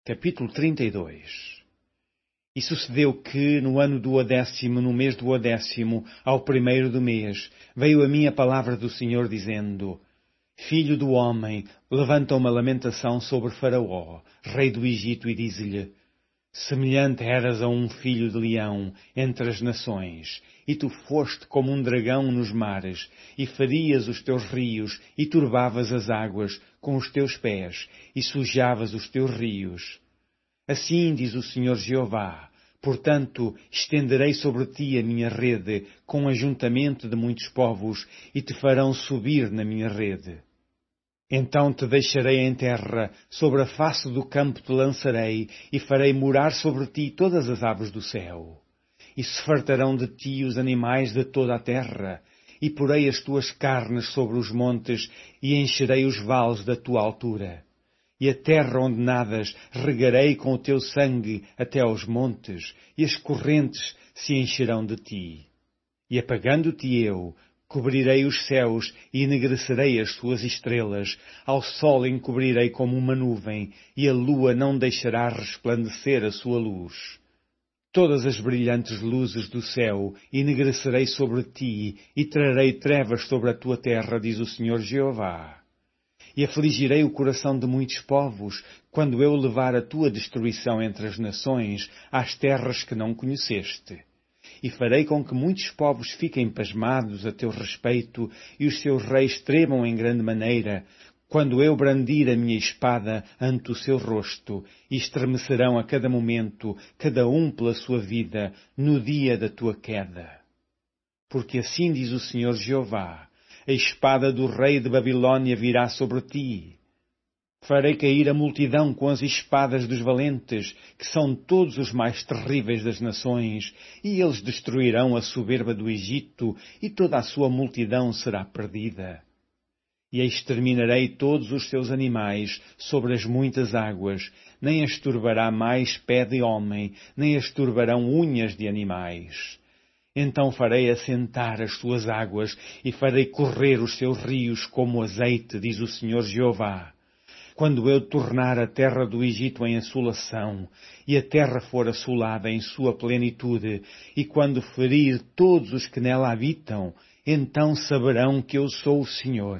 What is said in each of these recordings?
Capítulo 32. E sucedeu que, no ano do 10º, no mês do 10º, ao primeiro do mês, veio a mim a palavra do Senhor, dizendo: Filho do homem, levanta uma lamentação sobre Faraó, rei do Egito, e diz-lhe: Semelhante eras a um filho de leão entre as nações, e tu foste como um dragão nos mares, e ferias os teus rios, e turbavas as águas com os teus pés, e sujavas os teus rios. Assim diz o Senhor Jeová: portanto, estenderei sobre ti a minha rede, com ajuntamento de muitos povos, e te farão subir na minha rede. Então te deixarei em terra, sobre a face do campo te lançarei, e farei morar sobre ti todas as aves do céu. E se fartarão de ti os animais de toda a terra, e porei as tuas carnes sobre os montes, e encherei os vales da tua altura. E a terra onde nadas regarei com o teu sangue até aos montes, e as correntes se encherão de ti. E apagando-te eu, cobrirei os céus e enegrecerei as suas estrelas, ao sol encobrirei como uma nuvem, e a lua não deixará resplandecer a sua luz. Todas as brilhantes luzes do céu enegrecerei sobre ti, e trarei trevas sobre a tua terra, diz o Senhor Jeová. E afligirei o coração de muitos povos, quando eu levar a tua destruição entre as nações, às terras que não conheceste. E farei com que muitos povos fiquem pasmados a teu respeito, e os seus reis tremam em grande maneira, quando eu brandir a minha espada ante o seu rosto, e estremecerão a cada momento, cada um pela sua vida, no dia da tua queda. Porque assim diz o Senhor Jeová: a espada do rei de Babilônia virá sobre ti. Farei cair a multidão com as espadas dos valentes, que são todos os mais terríveis das nações, e eles destruirão a soberba do Egito, e toda a sua multidão será perdida. E exterminarei todos os seus animais sobre as muitas águas, nem as turbará mais pé de homem, nem as turbarão unhas de animais. Então farei assentar as suas águas, e farei correr os seus rios como azeite, diz o Senhor Jeová. Quando eu tornar a terra do Egito em assolação, e a terra for assolada em sua plenitude, e quando ferir todos os que nela habitam, então saberão que eu sou o Senhor.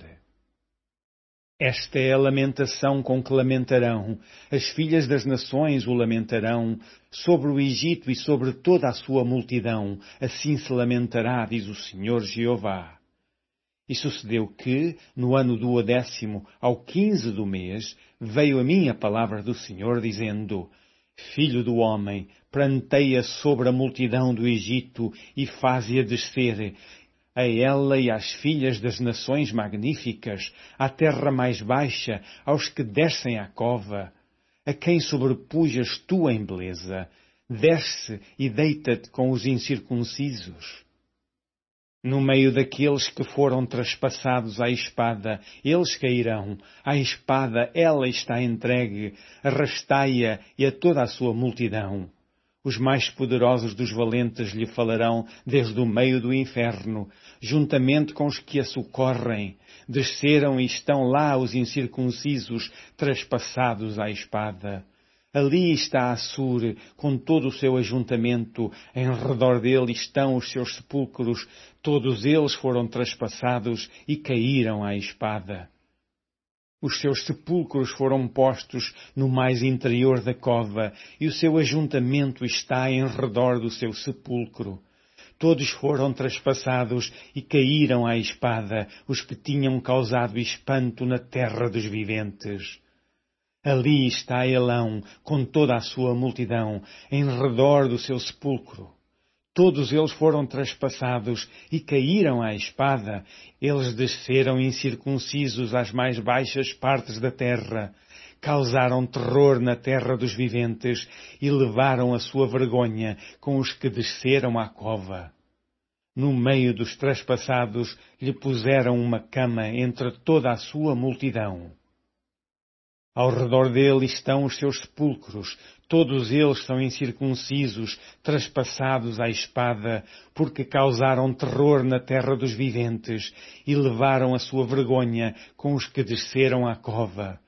Esta é a lamentação com que lamentarão, as filhas das nações o lamentarão, sobre o Egito e sobre toda a sua multidão, assim se lamentará, diz o Senhor Jeová. E sucedeu que, no ano do 10º, ao 15 do mês, veio a mim a palavra do Senhor, dizendo: Filho do homem, pranteia sobre a multidão do Egito e faze-a descer, a ela e às filhas das nações magníficas, à terra mais baixa, aos que descem à cova. A quem sobrepujas tu em beleza, desce e deita-te com os incircuncisos. No meio daqueles que foram traspassados à espada, eles cairão. À espada ela está entregue, arrastai-a e a toda a sua multidão. Os mais poderosos dos valentes lhe falarão desde o meio do inferno, juntamente com os que a socorrem. Desceram e estão lá os incircuncisos, traspassados à espada. Ali está Assur, com todo o seu ajuntamento, em redor dele estão os seus sepulcros, todos eles foram traspassados e caíram à espada. Os seus sepulcros foram postos no mais interior da cova, e o seu ajuntamento está em redor do seu sepulcro. Todos foram traspassados e caíram à espada, os que tinham causado espanto na terra dos viventes. Ali está Elão, com toda a sua multidão, em redor do seu sepulcro. Todos eles foram traspassados e caíram à espada. Eles desceram incircuncisos às mais baixas partes da terra. Causaram terror na terra dos viventes e levaram a sua vergonha com os que desceram à cova. No meio dos traspassados lhe puseram uma cama entre toda a sua multidão. Ao redor dele estão os seus sepulcros, todos eles são incircuncisos, traspassados à espada, porque causaram terror na terra dos viventes e levaram a sua vergonha com os que desceram à cova.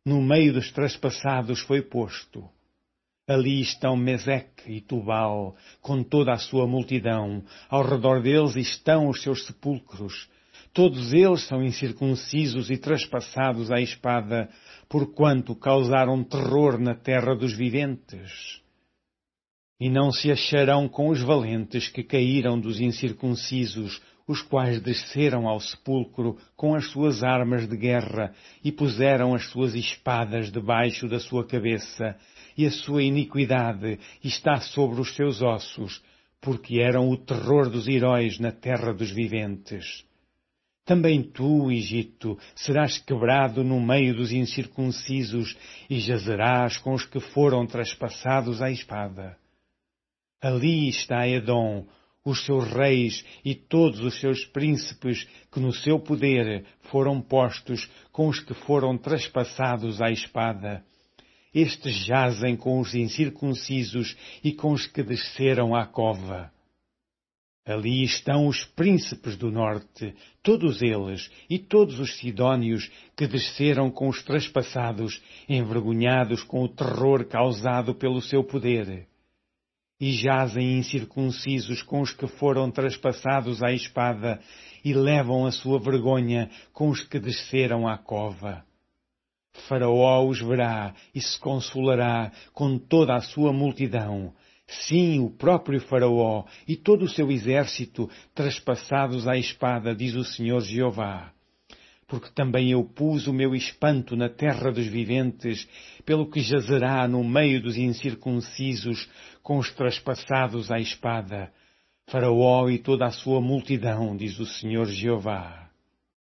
no meio dos traspassados foi posto. Ali estão Meseque e Tubal, com toda a sua multidão. Ao redor deles estão os seus sepulcros. Todos eles são incircuncisos e traspassados à espada, porquanto causaram terror na terra dos viventes. E não se acharão com os valentes que caíram dos incircuncisos, os quais desceram ao sepulcro com as suas armas de guerra e puseram as suas espadas debaixo da sua cabeça, e a sua iniquidade está sobre os seus ossos, porque eram o terror dos heróis na terra dos viventes. Também tu, Egito, serás quebrado no meio dos incircuncisos e jazerás com os que foram traspassados à espada. Ali está Edom, os seus reis e todos os seus príncipes que no seu poder foram postos com os que foram traspassados à espada. Estes jazem com os incircuncisos e com os que desceram à cova. Ali estão os príncipes do norte, todos eles, e todos os sidônios que desceram com os traspassados, envergonhados com o terror causado pelo seu poder. E jazem incircuncisos com os que foram traspassados à espada, e levam a sua vergonha com os que desceram à cova. Faraó os verá e se consolará com toda a sua multidão. Sim, o próprio Faraó e todo o seu exército traspassados à espada, diz o Senhor Jeová. Porque também eu pus o meu espanto na terra dos viventes, pelo que jazerá no meio dos incircuncisos com os traspassados à espada. Faraó e toda a sua multidão, diz o Senhor Jeová.